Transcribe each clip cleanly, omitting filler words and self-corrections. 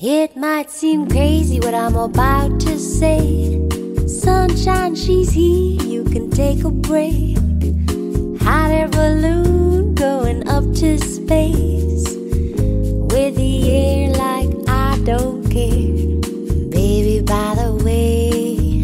It might seem crazy what I'm about to say. Sunshine, she's here, you can take a break. Hot air balloon going up to space. With the air like I don't care. Baby, by the way,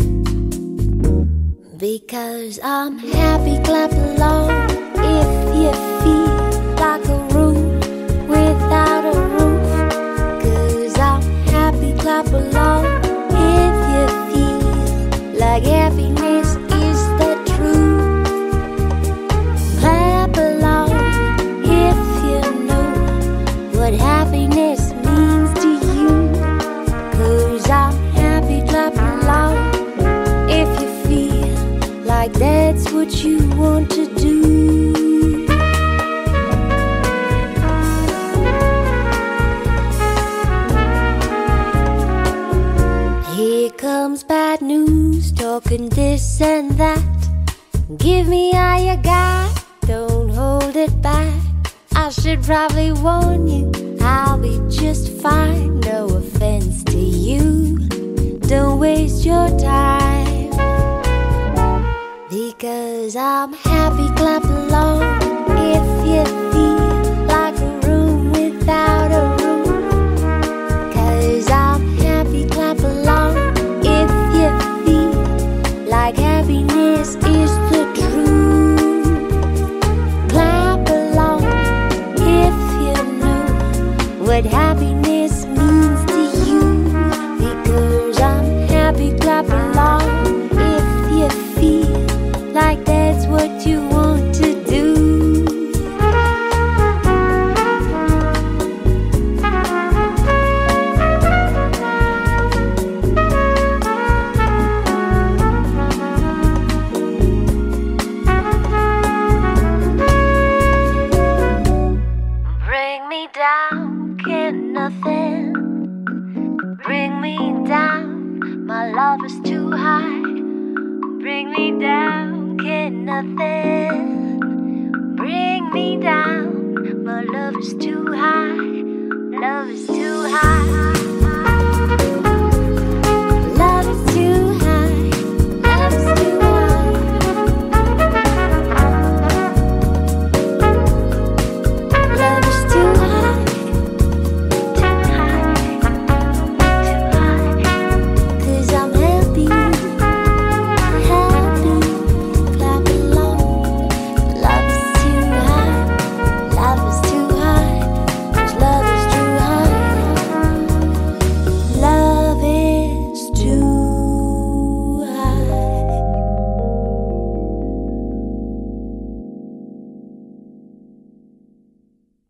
because I'm happy, clap along if you feel like a room without a roof. Cause I'm happy, clap along if you feel like happiness is the truth. Clap along if you know what happiness means to you. Cause I'm happy, clap along if you feel like that's what you want to do. Here comes bad news, talking this and that. Give me all you got, don't hold it back. I should probably warn you, I'll be just fine. No offense to you, don't waste your time. Because I'm happy, clap along if you feel like a room without a roof. Cause I'm happy, clap along if you feel like happiness is the truth. Clap along if you know what happiness means to you. Because I'm happy, clap along if you feel like that's what you want to do. Bring me down, can nothing bring me down. My love is too high. Bring me down, can nothing bring me down. My love is too high. Love is too high.